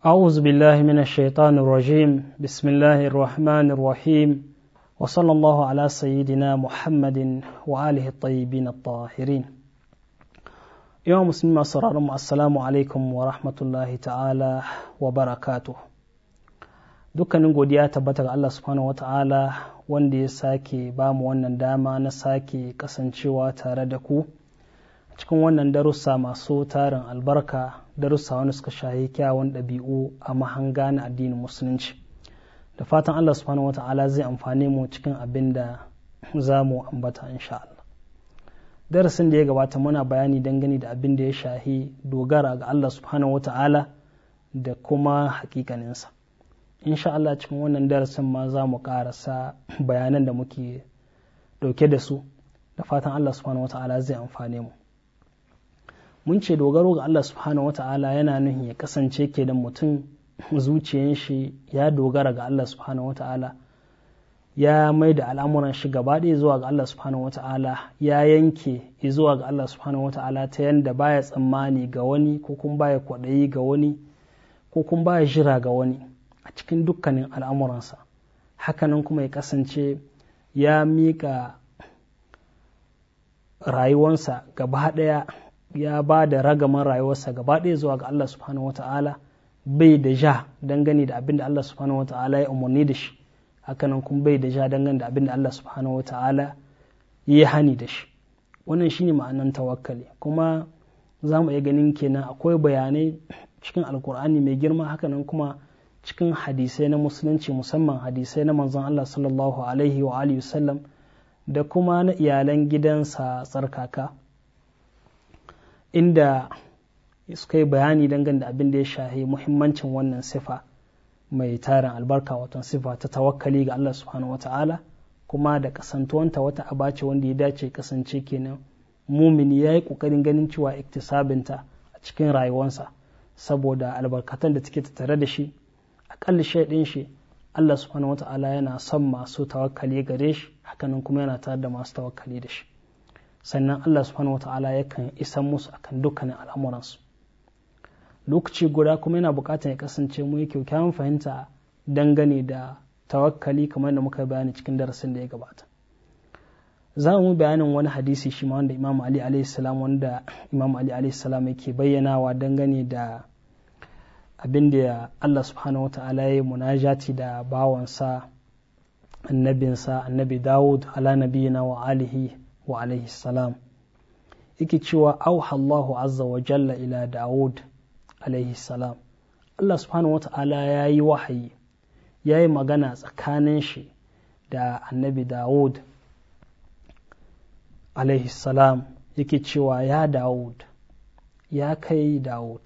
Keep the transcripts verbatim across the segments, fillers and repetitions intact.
أعوذ بالله من الشيطان الرجيم بسم الله الرحمن الرحيم وصلى الله على سيدنا محمد وآله الطيبين الطاهرين. يوم مسلم أسرارم السلام عليكم ورحمة الله تعالى وبركاته. dukkanin godiya tabbata ga Allah subhanahu wa ta'ala wanda ya sake ba mu wannan dama na sake kasancewa tare da ku cikin wannan darussa masu tarin albarka, darussa wani suka shahi kyawun ɗabi'u a mahanga na addinin musulunci. Da fatan Allah subhanahu wa ta'ala zai amfane mu cikin abin da za mu ambata insha Allah. Darasin da ya gabata muna bayani dangane da abin da ya shahi dogara ga Allah subhanahu wa ta'ala da kuma hakikaninsa. Insha Allah cikin wannan darasin ma za mu karasa bayanan da muke dauke da su, da fatan Allah subhanahu wa ta'ala zai amfane mu. Mun ce dogaro ga Allah subhanahu wata'ala yana nuhin ya kasance ke da mutum zuciyar shi ya dogara ga Allah subhanahu wata'ala, ya mai da al'amuran shi gaba ɗaya zuwa ga Allah subhanahu wata'ala, ya yanke zuwa ga Allah subhanahu wata'ala ta yanda baya tsammani ga wani ko kuma baya kwaɗayi ga wani ko kuma baya jira ga wani a cikin dukkanin al'amuransa. Hakanan kuma ya kasance ya miƙa rayuwansa gaba ɗaya, ya ba da ragaman rayuwarsa gaba ɗaya zuwa ga Allah subhanahu wata'ala, bai da ja dangane da abin da Allah subhanahu wata'ala ya umarni da shi, hakanan kuma bai da ja dangane da abin da Allah subhanahu wata'ala ya hani da shi. Wannan shine ma'anan tawakkali, kuma za mu iya ganin kenan akwai bayanai cikin alkur'ani mai girma, hakanan kuma cikin hadisai na musulunci, musamman hadisai na manzon Allah sallallahu alaihi wa alihi wasallam da kuma na iyalan gidansa tsarkaka, inda suka yi bayani dangane da abin da ya shahi muhimmancin wannan sifa mai tarin albarka, watan sifa ta tawakkali ga Allah subhanahu wata'ala, kuma da kasantuwanta wata abace wanda ya dace kasance kenan mumini ya yi ƙoƙarin ganin cewa iktisabinta a cikin rayuwarsa, saboda albarkatan da take tattare da shi. Aƙalla shaidin shi Allah subhanahu wata'ala yana son masu tawakkali gare shi, hakanan kuma yana tare da masu tawakkali da shi. Sannan Allah subhanahu wata'ala yakan isan musu akan dukkanin al'amuransu. Lokaci guda kuma yana bukatar ya kasance mu yi kyakkyawan fahimta dangane da tawakkali, kamar da muka bayani cikin darasin da ya gabata. Za mu bayanin wani hadisi shi ma wanda Imam Ali alayhi salam wanda Imam Ali alayhi salam yake bayyanawa dangane da abin da Allah subhanahu wata'ala ya yi munajati da bawansa annabinsa annabi Dawud ala nabiyina wa alihi wa alaihi salam. Yake cewa auha Allahu azza wa jalla ila Dawud alaihi salam, Allah subhanahu wata'ala ya yi wahayi, ya yi magana tsakanin shi da annabi Dawud alaihi salam. Yake cewa ya Dawud, ya kai Dawud,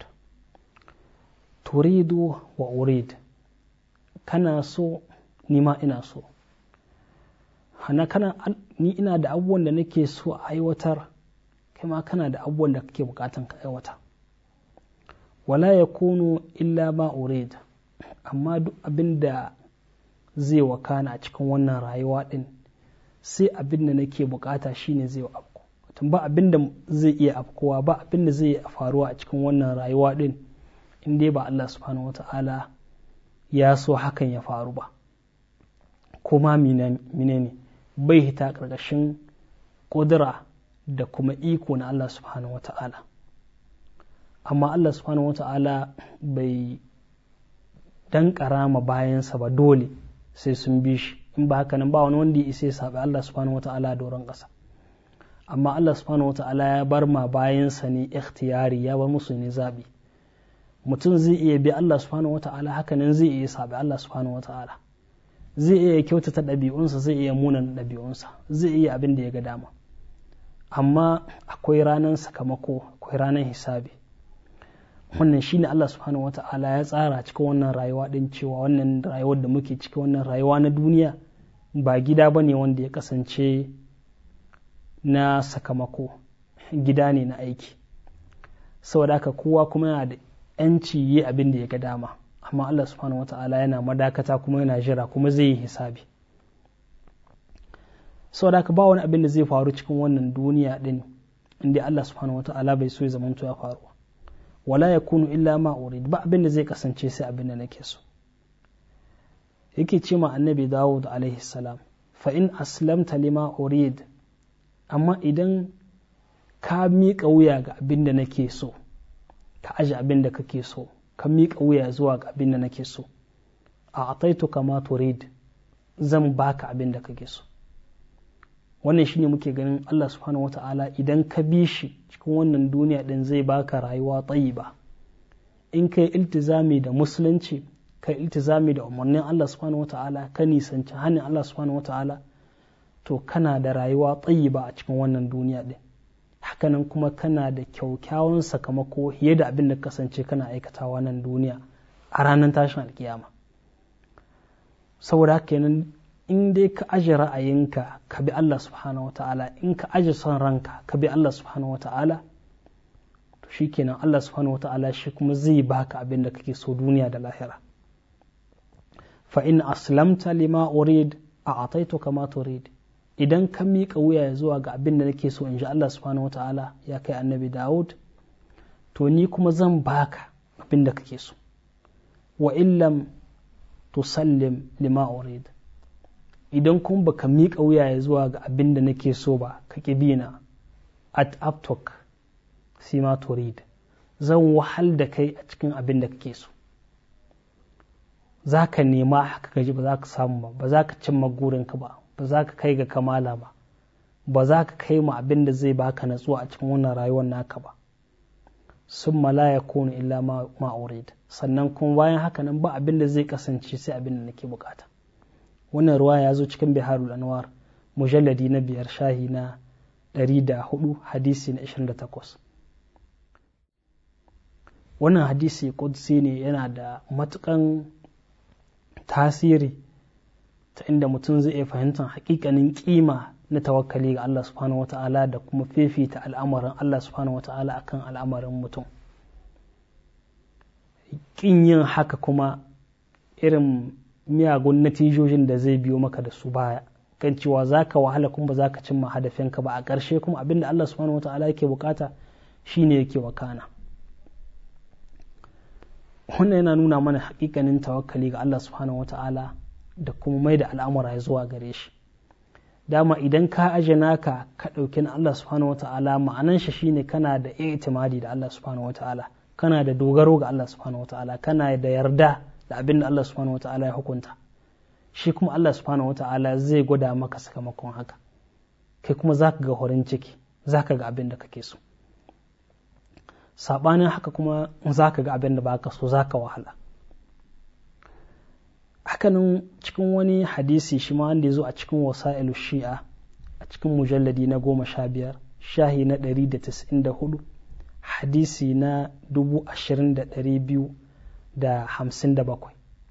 turidu wa urid, kana so ni ma ina so, hana kana ni ina da abubuwan da nake so a aiwatar, kai ma kana da abubuwan da kake bukatan ka aiwata. Wala yakunu illa ma urid, amma duk abin da zai wakana a cikin wannan rayuwa din sai abin da nake bukata shine zai afku. Tun ba abin da zai iya afkuwa, ba abin da zai faruwa a cikin wannan rayuwa din in dai ba Allah subhanahu wata'ala ya so hakan ya faru ba. Kuma menene bai hita ƙarƙashin ƙudura da kuma iko na Allah subhanahu wa ta'ala. Amma Allah subhanahu wa ta'ala bai dankara ma bayansa ba dole sai sun bi shi, in ba haka nan ba wani wanda ya isa ya saɓi Allah subhanahu wa ta'ala doron ƙasa. Amma Allah subhanahu wa ta'ala ya bar ma bayansa ne ikhtiyari, ya bar musu ne zaɓi. Mutum zai iya bi Allah subhanahu wa ta'ala, haka nan zai iya saɓi Allah subhanahu wa ta'ala. Zai iya kyautata ɗabi'unsa, zai iya munan ɗabi'unsa, zai iya abin da ya ga dama. Amma akwai ranar sakamako, akwai ranar hisabi. Wannan shi ne Allah subhanahu wa ta'ala ya tsara cikin wannan rayuwa ɗin, cewa wannan rayuwar da muke cikin wannan rayuwa na duniya ba gida ba ne wanda ya kasance na sakamako, gida ne na aiki. Saboda haka kowa kuma yana da 'yanci yi abin da ya ga dama. Amma Allah subhanahu wata'ala yana madakata kuma yana jira kuma zai yi hisabi. Saboda haka ba wani abin da zai faru cikin wannan duniya din inda Allah subhanahu wata'ala bai so ya zamanto ya faru. wala yakunu illa ma urid, ba abin da zai kasance sai abin da nake so. Yake ce ma annabi Dawud alaihi salam, fa in aslamta lima urid, amma idan ka miƙa wuya ga abin da nake so, ka aje abin da kake so, ka miƙa wuya zuwa ga abin da nake so, a ataituka ma turid, zan baka abin da kake so. Wannan shine muke ganin Allah subhanahu wata'ala idan ka bi shi cikin wannan duniya din zai baka rayuwa tayyiba. In kai iltizami da musulunci, kai iltizami da umarnin Allah subhanahu wata'ala, ka nisanci hannun Allah subhanahu wata'ala, to kana da rayuwa tayyiba a cikin wannan duniya din. Hakanan kuma kana da kyaukyawan sakamako fiye da abin da kasance kana aikatawa nan duniya a ranar tashin alkiyama. Saboda haka kenan in dai ka aje ra'ayinka ka bi Allah subhanahu wata'ala, in ka aje son ranka ka bi Allah subhanahu wata'ala, to shikenan Allah subhanahu wata'ala shi kuma zai baka abin da kake so duniya da lahira. Fa in aslamta lima urid a'taituka ma turid, idan ka miƙa wuya zuwa ga abin da nake so in ji Allah subhanahu wata'ala ya kai annabi Dawud, to ni kuma zan baka abin da kake so. Wa illam tusallim lima urid, idan kuma baka miƙa wuya zuwa ga abin da nake so ba, ka ƙibina, at aptok sima turid, zan wahal da kai a cikin abin da kake so. Za ka nema haka gaji ba za ka samu ba, ba za ka cimma gurinka ba, ba za ka kai ga kamala ba, ba za ka kai ma abin da zai baka natsuwa a cikin wannan rayuwar naka ba. Summa la yakunu illa ma urid, sannan kuma bayan haka nan ba abin da zai kasance sai abin da nake bukata. Wannan ruwa ya zo cikin Biharul Anwar mujalladi na biyar shahi na ɗari da hudu hadisi na ishirin da takwas. Wannan hadisi qudsi ne, yana da matukan tasiri ta inda mutum zai iya fahimtar hakikanin kima na tawakkali ga Allah subhanahu wata'ala da kuma fifita al'amarin Allah subhanahu wata'ala akan al'amarin mutum. Kin yin haka kuma irin miyagun natijojin da zai biyo maka da su baya, kan cewa za ka wahala kuma ba za ka cimma hadafinka ba, a ƙarshe kuma abin da Allah subhanahu wata'ala yake bukata shine yake wakana. Wannan yana nuna mana hakikanin tawakkali ga Allah subhanahu wata'ala da kuma mai da al'amura zuwa gare shi. Dama idan ka aje naka ka ɗauki na Allah subhanahu wata'ala, ma'anan shi shine kana da i'timadi da Allah subhanahu wata'ala, kana da dogaro ga Allah subhanahu wata'ala, kana da yarda da abin da Allah subhanahu wata'ala ya hukunta. Shi kuma Allah subhanahu wata'ala zai gwada maka sakamakon haka, kai kuma za ka ga horin ciki, za ka ga abin da kake so. Saɓanin haka kuma za ka ga abin da ba ka so, za ka wahala. Hakanan cikin wani hadisi shi ma wanda ya zo a cikin wasa'ilu shi'a a cikin mujalladi na goma sha biyar shahi na ɗari da tasa'in da hudu hadisi na dubu ashirin da ɗari biyu da hamsin da bakwai.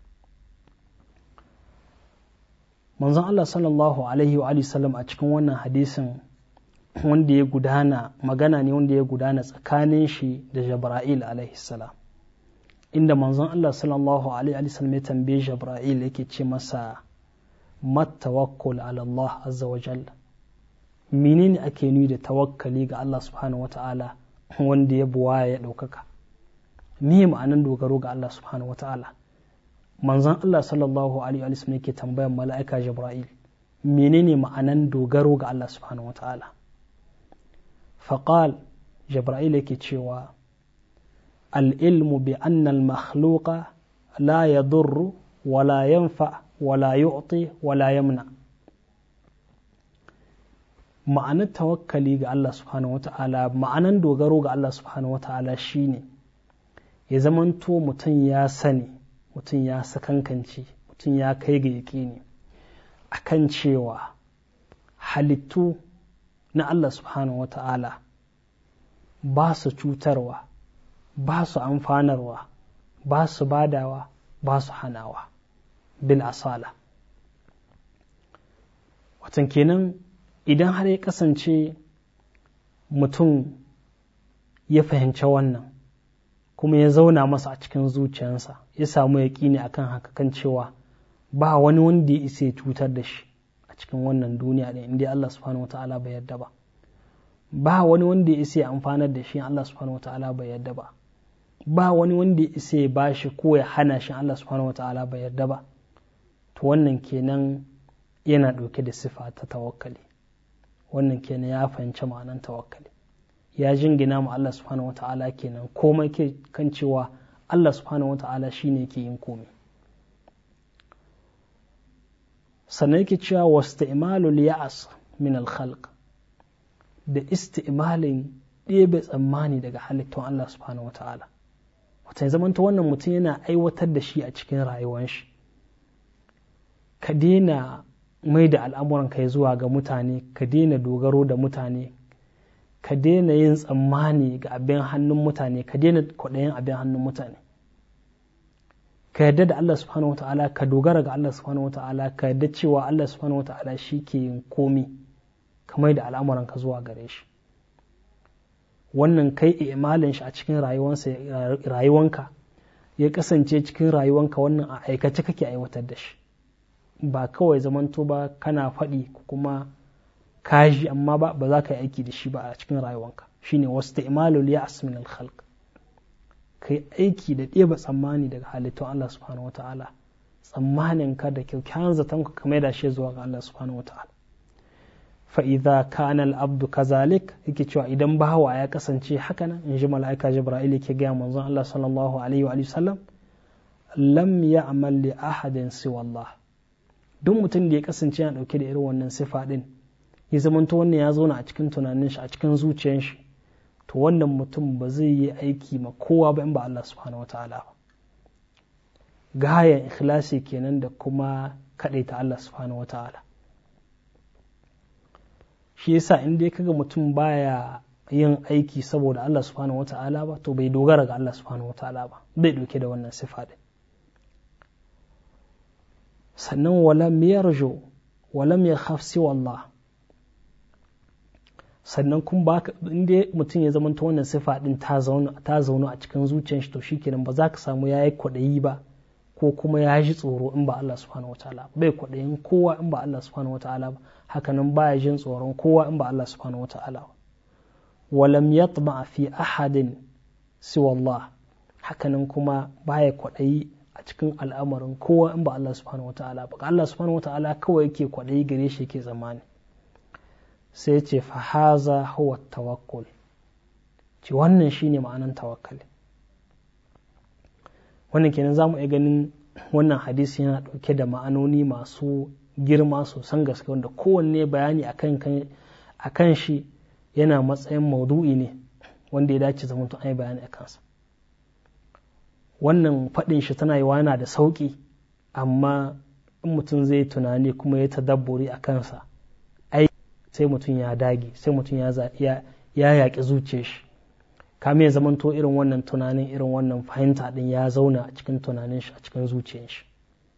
Manzon Allah sallallahu alaihi wa sallam a cikin wannan hadisin wanda ya gudana, magana ne wanda ya gudana tsakanin shi da Jibril alaihi salam, inda manzon Allah sallallahu alaihi wa sallam ya tambaye Jibril yake ce masa mat tawakkul ala Allah azza wa jalla, menene ake nuni da tawakkali ga Allah subhanahu wa ta'ala wanda ya buwaya ya ɗaukaka, me ma'anan dogaro ga Allah subhanahu wa ta'ala. Manzon Allah sallallahu alaihi wa sallam yake tambayan mala'ika Jibril menene ma'anan dogaro ga Allah subhanahu wa ta'ala. Faqal, Jibril yake cewa العلم بأن المخلوق لا يضر ولا ينفع ولا يعطي ولا يمنع. ma'anar tawakkali ga Allah subhanahu wa ta'ala, ma'anar dogaro ga Allah subhanahu wa ta'ala shine ya zamanto mutum ya sani, mutum ya sakankanci, mutum ya kai ga yaƙini akan cewa halittu na Allah subhanahu wa ta'ala ba su cutarwa, ba su amfanarwa, ba su badawa, ba su hanawa bil asala. Watan kenan idan har ya kasance mutum ya fahimci wannan kuma ya zauna masa a cikin zuciyarsa, ya samu yaƙini akan haka kan cewa ba wani wanda ya isa ya cutar da shi a cikin wannan duniya da inda Allah subhanahu wa ta'ala bai yarda ba, ba wani wanda ya isa ya amfanar da shi Allah subhanahu wa ta'ala bai yarda ba, ba wani wanda ya isa ya bashi ko ya hana shi, Allah subhanahu wata'ala bai yarda ba, to wannan kenan yana ɗauke da sifa ta tawakkali. Wannan kenan ya fahimci ma'anan tawakkali, ya jingina ma Allah subhanahu wata'ala kenan komai ke kan cewa Allah subhanahu wata'ala shine ke yin komai. Sannan yake cewa wasti'malul ya'as min al-khalq, da isti'malin ɗebe tsammani daga halittun Allah subhanahu wata'ala. Wata zamanta wannan mutum yana aiwatar da shi a cikin rayuwar shi. Ka daina mai da al'amuran kai zuwa ga mutane, ka daina dogaro da mutane, ka daina yin tsammani ga abin hannun mutane, ka daina kwaɗayin abin hannun mutane. Ka yarda da Allah subhanahu wa ta'ala, ka dogara ga Allah subhanahu wa ta'ala, ka yarda cewa Allah subhanahu wa ta'ala shi ke yin komi, ka mai da al'amuran ka zuwa gare shi. Wannan kai imalin shi a cikin rayuwanka ya kasance cikin rayuwanka, wannan a aikace kake aiwatar da shi, ba kawai zamanto ba kana faɗi kuma kaji amma ba ba za ka yi aiki da shi ba a cikin rayuwanka. Shine wasti'malul ya'as min al-khalq, kai aiki da ɗeba tsammani daga halittun Allah subhanahu wata'ala, tsammanin ka da kyakkyawan zaton ka kamar da shi zuwa ga Allah subhanahu wata'ala. Fa idza kana al-abdu kazalik, yake cewa idan bawa ya kasance haka nan, in ji mala'ika Jibril yake ga manzon Allah sallallahu alaihi wa sallam, lam ya'mal li ahadin siwa Allah. Duk mutum da ya kasance yana dauke da irin wannan sifa din, ya zamanto wannan ya zauna a cikin tunanin shi, a cikin zuciyar shi, to wannan mutum ba zai yi aiki ma kowa ba in ba Allah subhanahu wata'ala ba. Gayan ikhlasi kenan da kuma kadaita Allah subhanahu wata'ala. Shi yasa in dai kaga mutum baya yin aiki saboda Allah subhanahu wata'ala ba, to bai dogara ga Allah subhanahu wata'ala ba, bai dauke da wannan sifa din. Sannan walam yarju walam yakhaf siwa Allah. Sannan kun ba inda mutum ya zama ta wannan sifa din ta zauna a cikin zuciyar shi, to shikenan ba za ka samu yayi kwaɗayi ba ko kuma ya ji tsoro in ba Allah subhanahu wataala, bai kwaɗayin kowa in ba Allah subhanahu wataala ba, hakanan baya jin tsoron kowa in ba Allah subhanahu wataala ba. Walam yatma fi ahadin siwa Allah, hakanan kuma baya kwaɗayi a cikin al'amarin kowa in ba Allah subhanahu wataala ba. Allah subhanahu wataala kawai yake kwaɗayi gare shi, yake zamani. Sai ce fahaza huwa tawakkul, ce wannan shine ma'anan tawakkali. Wannan kenan za mu iya ganin wannan hadisi yana ɗauke da ma'anoni masu girma sosan gaske, wanda kowanne bayani a kan shi yana matsayin maudu'i ne wanda ya dace zama tun an yi bayani a kansa. Wannan faɗin shi tana yi yana da sauƙi, amma in mutum zai tunani kuma ya tadabburi a kansa, sai mutum ya dage, sai mutum ya yaƙi zuciyar shi, kame ya zamanto irin wannan tunanin, irin wannan fahimta din ya zauna a cikin tunanin shi, a cikin zuciyar shi.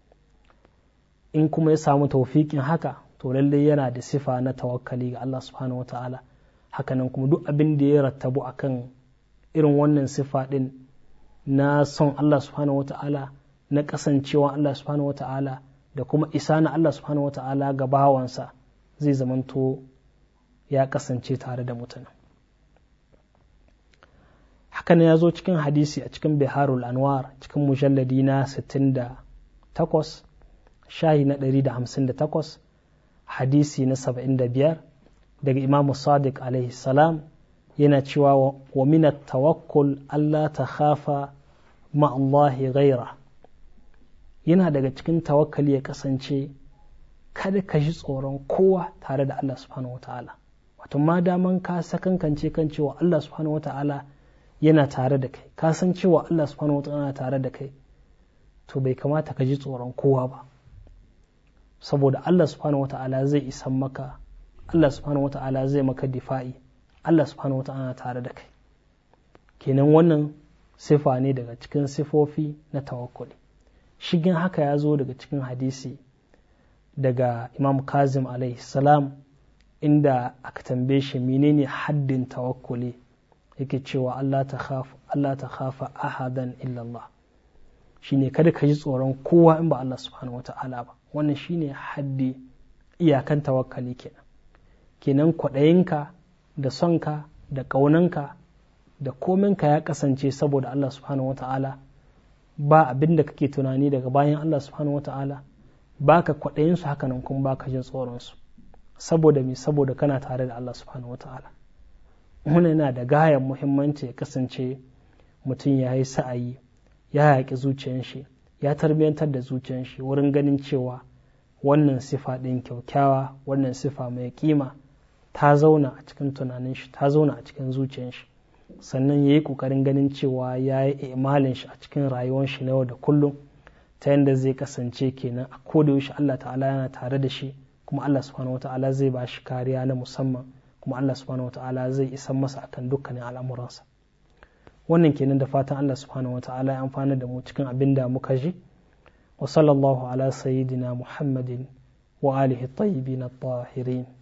In kuma ya samu tawfiqin haka, to lallai yana da sifa na tawakkali ga Allah subhanahu wataala. Hakanan kuma duk abin da ya rattabu akan irin wannan sifa din na son Allah subhanahu wataala, na kasancewa Allah subhanahu wataala, da kuma isa na Allah subhanahu wataala ga bawansa, zai zamanto ya kasance tare da mutum. Hakan ya zo cikin hadisi a cikin Biharul Anwar, cikin mujalladi na sittin da takwas, shahi na ɗari da hamsin da takwas, hadisi na saba'in da biyar, daga Imam Sadiq alaihi salam, yana cewa wa minat tawakkul Allah ta khafa ma'allahi ghaira. Yana daga cikin tawakkali ya kasance kada ka ji tsoron kowa tare da Allah subhanahu wa ta'ala. Wato ma daman ka sakankance kan cewa Allah subhanahu wa ta'ala yana tare da kai, ka san cewa Allah subhanahu wa ta'ala yana tare da kai, to bai kamata ka ji tsoron kowa ba, saboda Allah subhanahu wa ta'ala zai isan maka, Allah subhanahu wa ta'ala zai maka difa'i, Allah subhanahu wa ta'ala yana tare da kai. Kenan wannan sifa ne daga cikin sifofi na tawakkuli. Shigin haka ya zo daga cikin hadisi daga Imam Kazim alaihi salam, inda aka tambaye shi menene haddin tawakkuli, yake cewa Allah ta khafa Allah ta khafa ahadan illa Allah, shine kada ka ji tsoron kowa in ba Allah subhanahu wata'ala ba. Wannan shine haddi, iyakan tawakkali kenan. Kenan kwaɗayinka da sonka da ƙaunanka da kominka ya kasance saboda Allah subhanahu wata'ala, ba abin da kake tunani daga bayan Allah subhanahu wata'ala, ba ka kwaɗayinsu hakanan kuma ba ka jin tsoronsu, saboda me saboda kana tare da Allah subhanahu wata'ala. Wannan yana da gayan muhimmanci ya kasance mutum ya yi sa'ayi, ya yaƙi zuciyar shi, ya tarbiyyantar da zuciyar shi wurin ganin cewa wannan sifa ɗin kyaukyawa, wannan sifa mai kima ta zauna a cikin tunanin shi, ta zauna a cikin zuciyar shi, sannan ya yi ƙoƙarin ganin cewa ya yi imalin shi a cikin rayuwar shi na yau da kullum, ta yadda zai kasance kenan a kodayaushe Allah ta'ala yana tare da shi, kuma Allah subhanahu wa ta'ala zai ba shi kariya na musamman, kuma Allah subhanahu wa ta'ala zai isan masa akan dukkanin al'amuransa. Wannan kenan da fatan Allah subhanahu wa ta'ala ya amfana da mu cikin abin da muka ji. Wa sallallahu ala sayyidina Muhammadin wa alihi tayyibin at-tahirin.